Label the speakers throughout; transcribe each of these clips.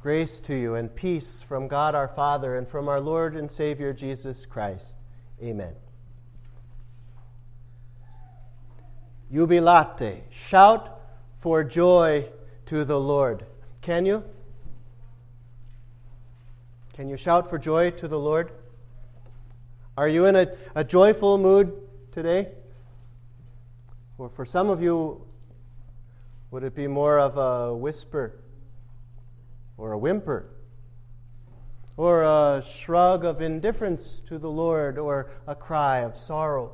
Speaker 1: Grace to you and peace from God our Father and from our Lord and Savior Jesus Christ. Amen. Jubilate. Shout for joy to the Lord. Can you? Can you shout for joy to the Lord? Are you in a joyful mood today? Or for some of you, would it be more of a whisper or a whimper or a shrug of indifference to the Lord or a cry of sorrow?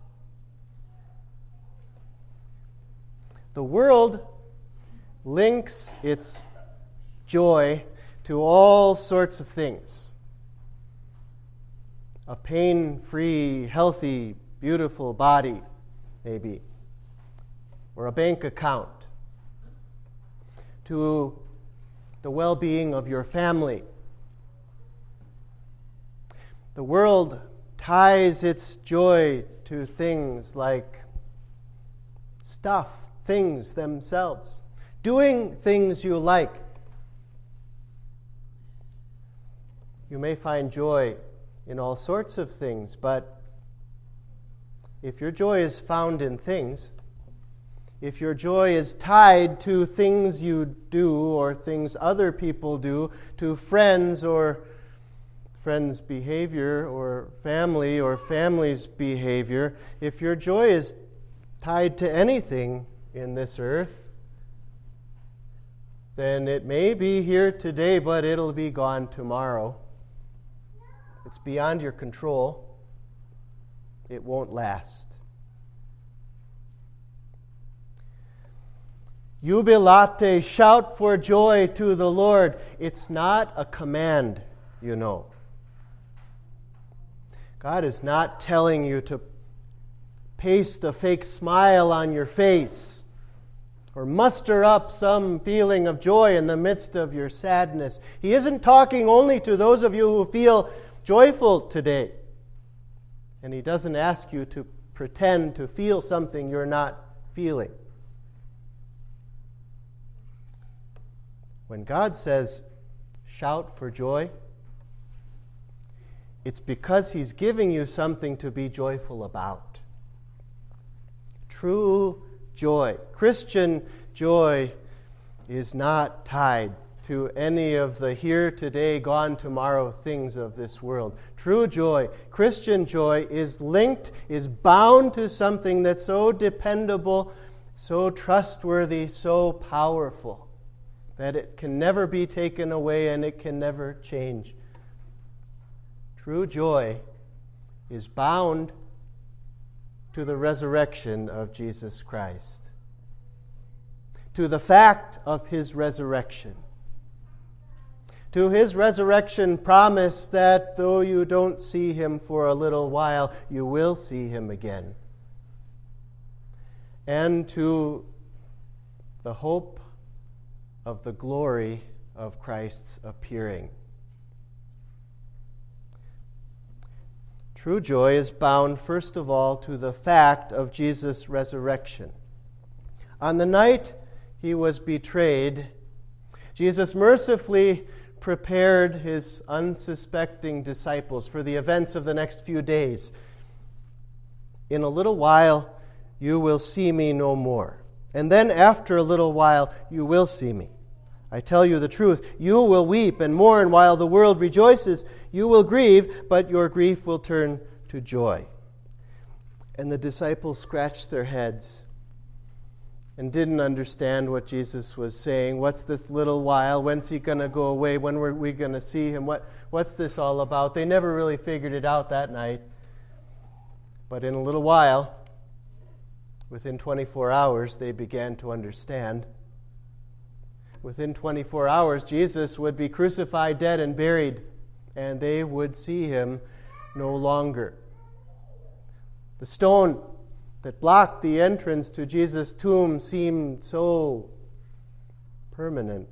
Speaker 1: The world links its joy to all sorts of things. A pain-free, healthy, beautiful body, maybe, or a bank account, to the well-being of your family. The world ties its joy to things like stuff, things themselves, doing things you like. You may find joy in all sorts of things, but if your joy is found in things, if your joy is tied to things you do or things other people do, to friends or friends' behavior or family's behavior, if your joy is tied to anything in this earth, then it may be here today, but it'll be gone tomorrow. It's beyond your control. It won't last. Jubilate, shout for joy to the Lord. It's not a command, you know. God is not telling you to paste a fake smile on your face or muster up some feeling of joy in the midst of your sadness. He isn't talking only to those of you who feel joyful today. And He doesn't ask you to pretend to feel something you're not feeling. When God says, shout for joy, it's because He's giving you something to be joyful about. True joy, Christian joy, is not tied to any of the here, today, gone tomorrow things of this world. True joy, Christian joy, is linked, is bound to something that's so dependable, so trustworthy, so powerful, that it can never be taken away and it can never change. True joy is bound to the resurrection of Jesus Christ, to the fact of His resurrection, to His resurrection promise that though you don't see Him for a little while, you will see Him again, and to the hope of the glory of Christ's appearing. True joy is bound, first of all, to the fact of Jesus' resurrection. On the night He was betrayed, Jesus mercifully prepared His unsuspecting disciples for the events of the next few days. In a little while, you will see me no more. And then after a little while, you will see me. I tell you the truth, you will weep and mourn while the world rejoices. You will grieve, but your grief will turn to joy. And the disciples scratched their heads and didn't understand what Jesus was saying. What's this little while? When's He going to go away? When were we going to see Him? What's this all about? They never really figured it out that night. But in a little while, within 24 hours, they began to understand. Within 24 hours, Jesus would be crucified, dead, and buried, and they would see Him no longer. The stone that blocked the entrance to Jesus' tomb seemed so permanent.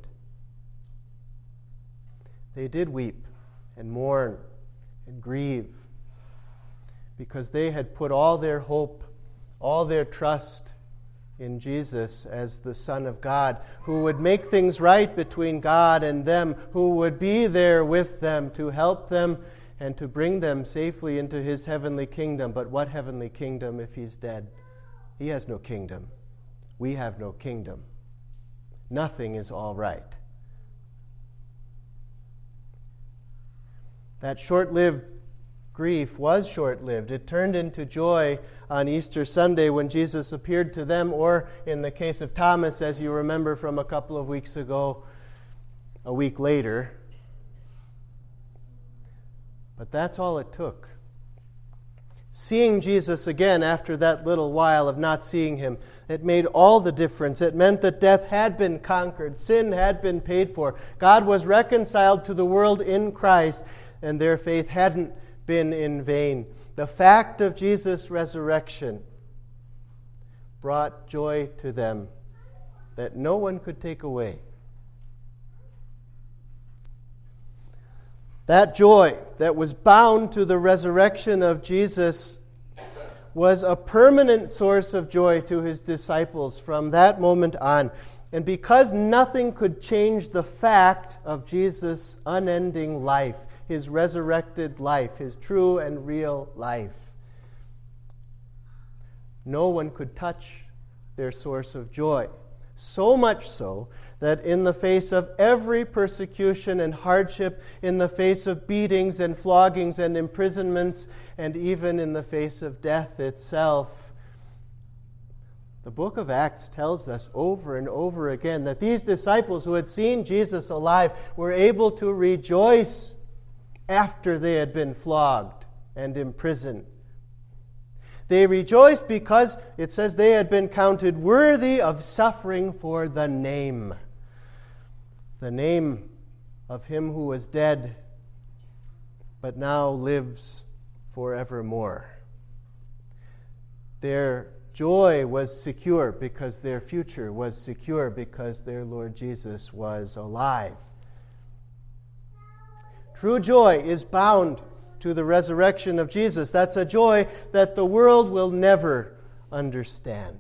Speaker 1: They did weep and mourn and grieve because they had put all their hope, all their trust in Jesus as the Son of God, who would make things right between God and them, who would be there with them to help them and to bring them safely into his heavenly kingdom. But what heavenly kingdom if he's dead? He has no kingdom. We have no kingdom. Nothing is all right. That short-lived grief was short-lived. It turned into joy on Easter Sunday when Jesus appeared to them, or in the case of Thomas, as you remember from a couple of weeks ago, a week later. But that's all it took. Seeing Jesus again after that little while of not seeing him, it made all the difference. It meant that death had been conquered, sin had been paid for. God was reconciled to the world in Christ, and their faith hadn't been in vain. The fact of Jesus' resurrection brought joy to them that no one could take away. That joy that was bound to the resurrection of Jesus was a permanent source of joy to his disciples from that moment on. And because nothing could change the fact of Jesus' unending life, his resurrected life, his true and real life, no one could touch their source of joy. So much so that in the face of every persecution and hardship, in the face of beatings and floggings and imprisonments, and even in the face of death itself, the book of Acts tells us over and over again that these disciples who had seen Jesus alive were able to rejoice after they had been flogged and imprisoned. They rejoiced because it says they had been counted worthy of suffering for the name of him who was dead but now lives forevermore. Their joy was secure because their future was secure because their Lord Jesus was alive. True joy is bound to the resurrection of Jesus. That's a joy that the world will never understand.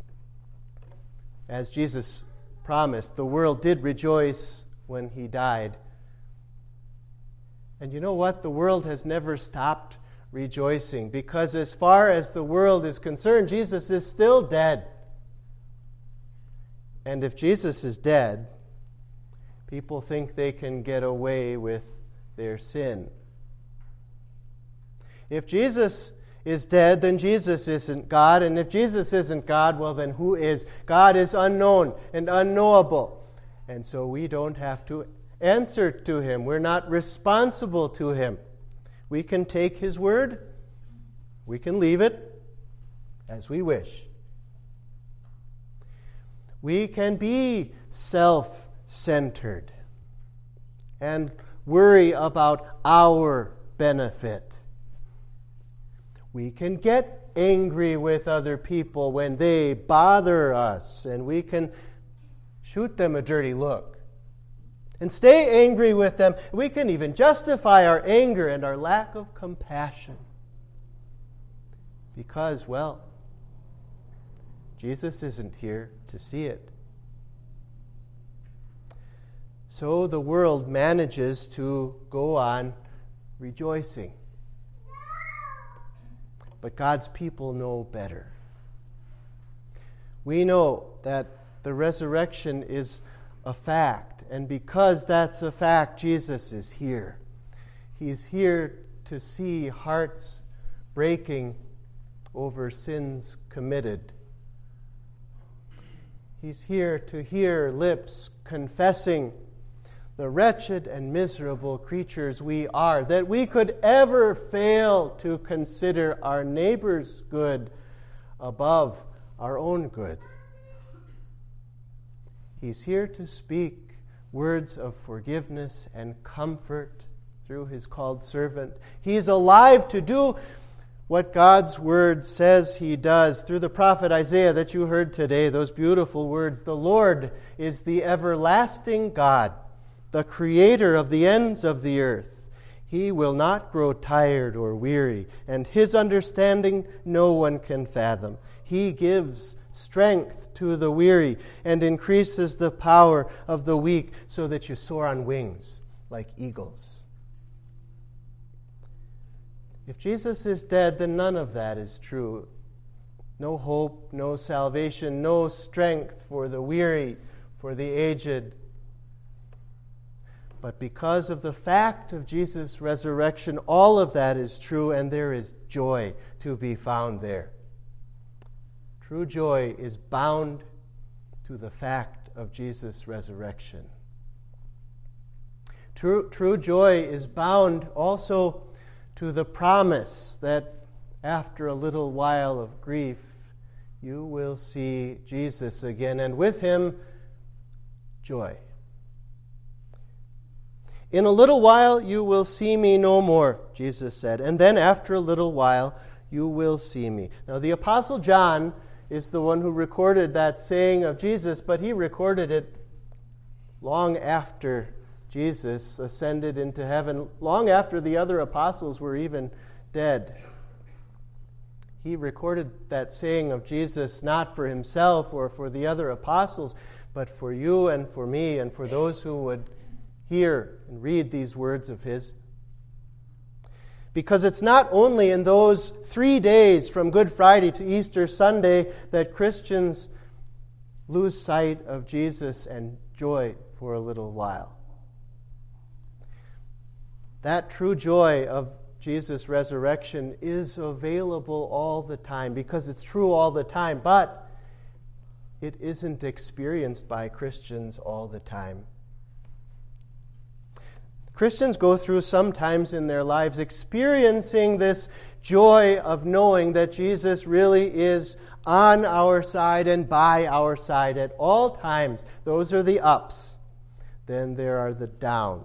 Speaker 1: As Jesus promised, the world did rejoice when he died. And you know what? The world has never stopped rejoicing because as far as the world is concerned, Jesus is still dead. And if Jesus is dead, people think they can get away with their sin. If Jesus is dead, then Jesus isn't God. And if Jesus isn't God, well, then who is? God is unknown and unknowable. And so we don't have to answer to him. We're not responsible to him. We can take his word. We can leave it as we wish. We can be self-centered and worry about our benefit. We can get angry with other people when they bother us, and we can shoot them a dirty look and stay angry with them. We can even justify our anger and our lack of compassion because, well, Jesus isn't here to see it. So the world manages to go on rejoicing. But God's people know better. We know that the resurrection is a fact, and because that's a fact, Jesus is here. He's here to see hearts breaking over sins committed. He's here to hear lips confessing the wretched and miserable creatures we are, that we could ever fail to consider our neighbor's good above our own good. He's here to speak words of forgiveness and comfort through his called servant. He's alive to do what God's word says he does through the prophet Isaiah that you heard today, those beautiful words. The Lord is the everlasting God, the creator of the ends of the earth. He will not grow tired or weary, and his understanding no one can fathom. He gives strength to the weary and increases the power of the weak so that you soar on wings like eagles. If Jesus is dead, then none of that is true. No hope, no salvation, no strength for the weary, for the aged. But because of the fact of Jesus' resurrection, all of that is true, and there is joy to be found there. True joy is bound to the fact of Jesus' resurrection. True joy is bound also to the promise that after a little while of grief, you will see Jesus again, and with him, joy. In a little while you will see me no more, Jesus said, and then after a little while you will see me. Now the Apostle John is the one who recorded that saying of Jesus, but he recorded it long after Jesus ascended into heaven, long after the other apostles were even dead. He recorded that saying of Jesus not for himself or for the other apostles, but for you and for me and for those who would hear and read these words of his. Because it's not only in those 3 days from Good Friday to Easter Sunday that Christians lose sight of Jesus and joy for a little while. That true joy of Jesus' resurrection is available all the time because it's true all the time, but it isn't experienced by Christians all the time. Christians go through sometimes in their lives experiencing this joy of knowing that Jesus really is on our side and by our side at all times. Those are the ups. Then there are the downs.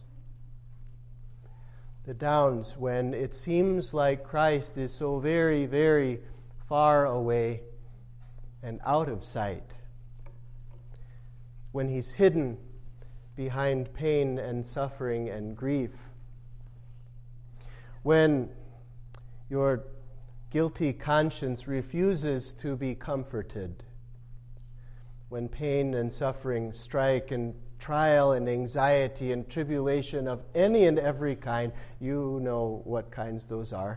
Speaker 1: The downs when it seems like Christ is so very, very far away and out of sight. When he's hidden behind pain and suffering and grief. When your guilty conscience refuses to be comforted. When pain and suffering strike and trial and anxiety and tribulation of any and every kind, you know what kinds those are.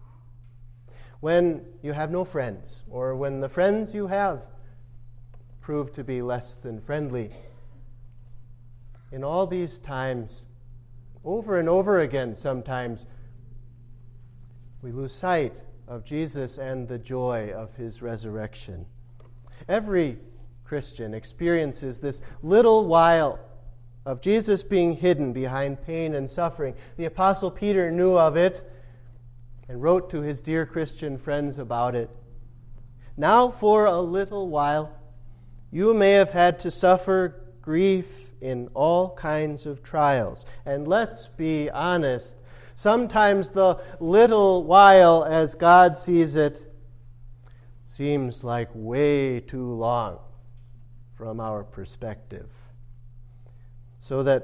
Speaker 1: When you have no friends, or when the friends you have prove to be less than friendly. In all these times, over and over again sometimes, we lose sight of Jesus and the joy of his resurrection. Every Christian experiences this little while of Jesus being hidden behind pain and suffering. The Apostle Peter knew of it and wrote to his dear Christian friends about it. Now for a little while, you may have had to suffer grief in all kinds of trials. And let's be honest, sometimes the little while, as God sees it, seems like way too long from our perspective. So that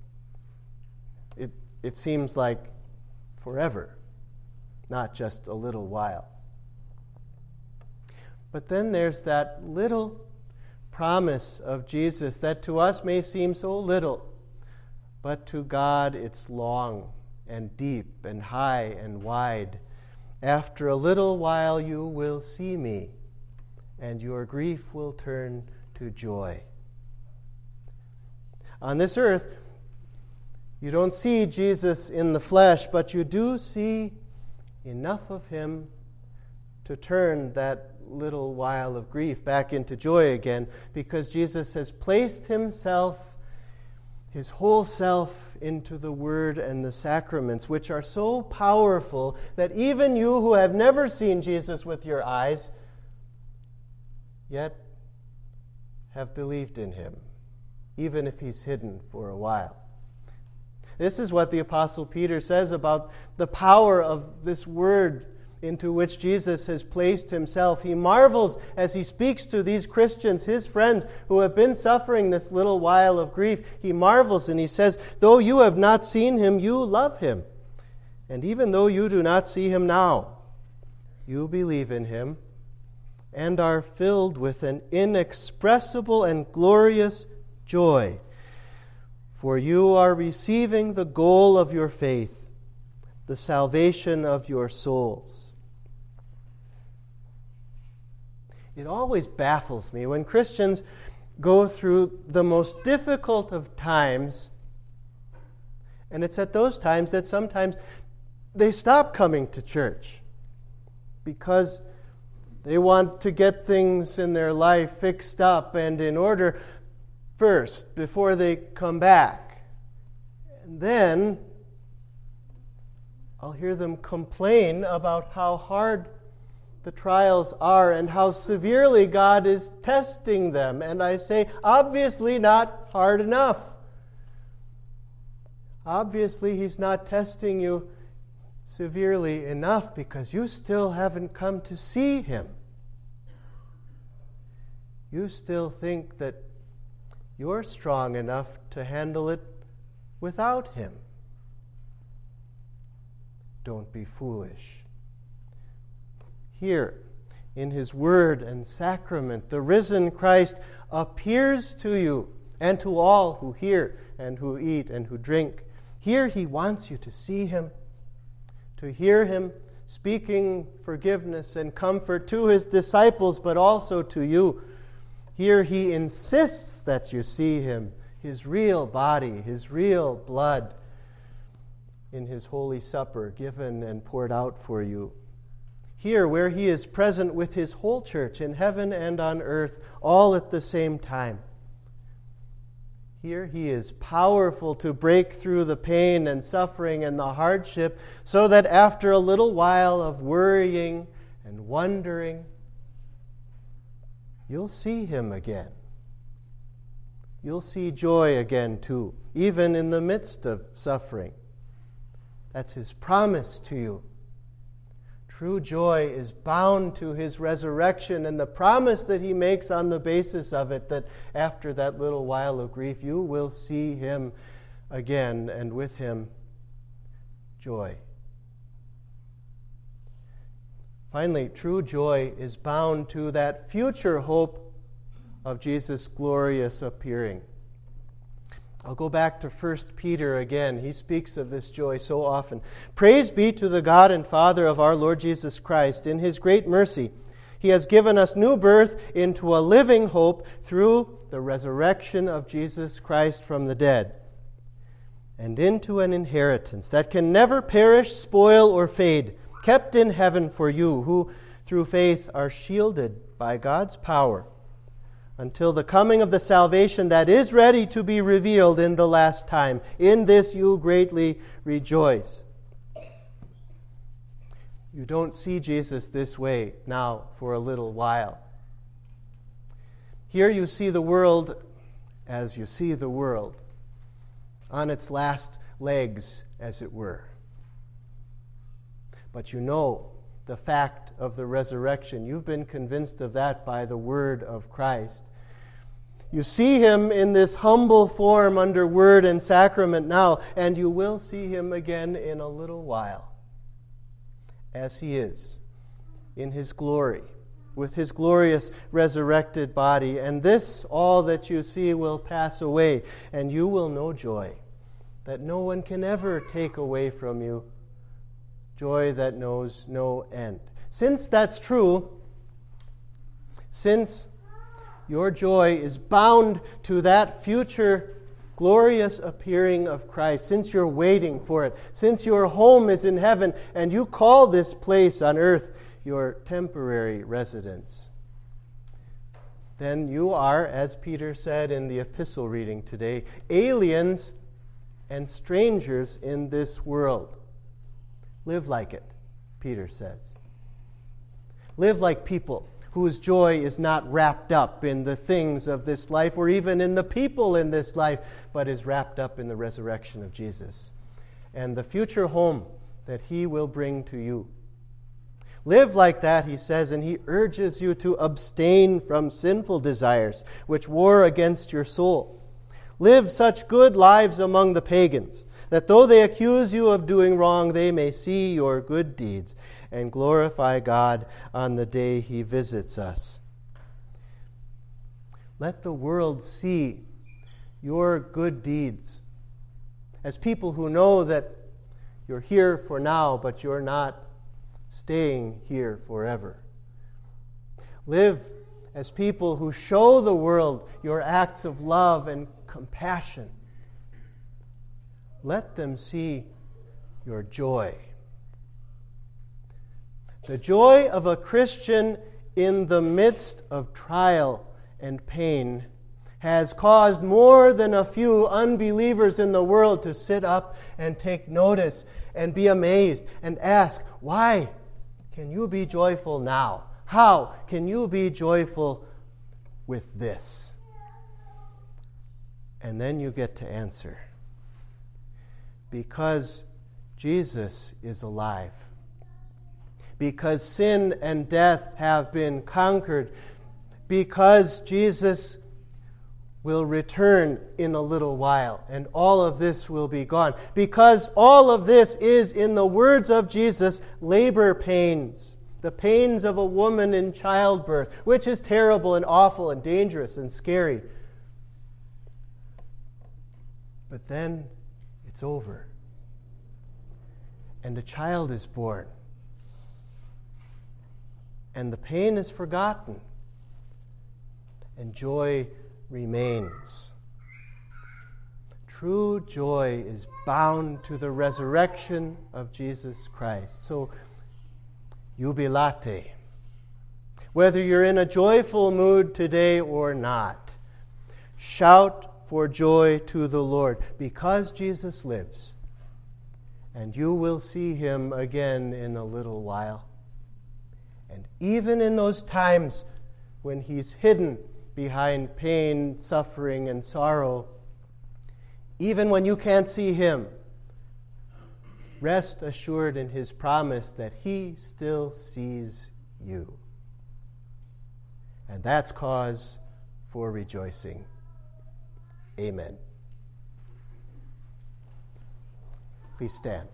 Speaker 1: it seems like forever, not just a little while. But then there's that little promise of Jesus that to us may seem so little, but to God it's long and deep and high and wide. After a little while you will see me, and your grief will turn to joy. On this earth, you don't see Jesus in the flesh, but you do see enough of him to turn that little while of grief back into joy again, because Jesus has placed himself, his whole self, into the Word and the sacraments, which are so powerful that even you who have never seen Jesus with your eyes, yet have believed in him, even if he's hidden for a while. This is what the Apostle Peter says about the power of this Word into which Jesus has placed himself. He marvels as he speaks to these Christians, his friends, who have been suffering this little while of grief. He marvels and he says, though you have not seen him, you love him. And even though you do not see him now, you believe in him and are filled with an inexpressible and glorious joy. For you are receiving the goal of your faith, the salvation of your souls. It always baffles me when Christians go through the most difficult of times, and it's at those times that sometimes they stop coming to church because they want to get things in their life fixed up and in order first before they come back. And then I'll hear them complain about how hard the trials are and how severely God is testing them. And I say, obviously not hard enough. Obviously, He's not testing you severely enough because you still haven't come to see Him. You still think that you're strong enough to handle it without Him. Don't be foolish. Here, in His Word and Sacrament, the risen Christ appears to you and to all who hear and who eat and who drink. Here He wants you to see Him, to hear Him speaking forgiveness and comfort to His disciples, but also to you. Here He insists that you see Him, His real body, His real blood, in His Holy Supper given and poured out for you. Here, where He is present with His whole church in heaven and on earth, all at the same time. Here He is powerful to break through the pain and suffering and the hardship so that after a little while of worrying and wondering, you'll see Him again. You'll see joy again too, even in the midst of suffering. That's His promise to you. True joy is bound to His resurrection and the promise that He makes on the basis of it, that after that little while of grief, you will see Him again, and with Him, joy. Finally, true joy is bound to that future hope of Jesus' glorious appearing. I'll go back to 1 Peter again. He speaks of this joy so often. Praise be to the God and Father of our Lord Jesus Christ. In His great mercy, He has given us new birth into a living hope through the resurrection of Jesus Christ from the dead, and into an inheritance that can never perish, spoil, or fade, kept in heaven for you, who through faith are shielded by God's power until the coming of the salvation that is ready to be revealed in the last time. In this you greatly rejoice. You don't see Jesus this way now for a little while. Here you see the world as you see the world, on its last legs, as it were. But you know the fact of the resurrection. You've been convinced of that by the word of Christ. You see Him in this humble form under word and sacrament now, and you will see Him again in a little while, as He is, in His glory, with His glorious resurrected body. And this, all that you see, will pass away, and you will know joy that no one can ever take away from you, joy that knows no end. Since that's true, since your joy is bound to that future glorious appearing of Christ, since you're waiting for it, since your home is in heaven and you call this place on earth your temporary residence, then you are, as Peter said in the epistle reading today, aliens and strangers in this world. Live like it, Peter says. Live like people whose joy is not wrapped up in the things of this life or even in the people in this life, but is wrapped up in the resurrection of Jesus and the future home that He will bring to you. Live like that, he says, and he urges you to abstain from sinful desires which war against your soul. Live such good lives among the pagans, that though they accuse you of doing wrong, they may see your good deeds and glorify God on the day He visits us. Let the world see your good deeds as people who know that you're here for now, but you're not staying here forever. Live as people who show the world your acts of love and compassion. Let them see your joy. The joy of a Christian in the midst of trial and pain has caused more than a few unbelievers in the world to sit up and take notice and be amazed and ask, why can you be joyful now? How can you be joyful with this? And then you get to answer. Because Jesus is alive. Because sin and death have been conquered. Because Jesus will return in a little while, and all of this will be gone. Because all of this is, in the words of Jesus, labor pains, the pains of a woman in childbirth, which is terrible and awful and dangerous and scary. But then it's over, and a child is born, and the pain is forgotten, and joy remains. True joy is bound to the resurrection of Jesus Christ. So, jubilate. Whether you're in a joyful mood today or not, shout for joy to the Lord, because Jesus lives, and you will see Him again in a little while. And even in those times when He's hidden behind pain, suffering, and sorrow, even when you can't see Him, rest assured in His promise that He still sees you. And that's cause for rejoicing. Amen. Please stand.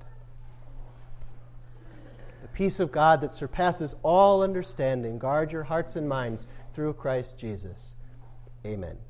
Speaker 1: The peace of God that surpasses all understanding, guard your hearts and minds through Christ Jesus. Amen.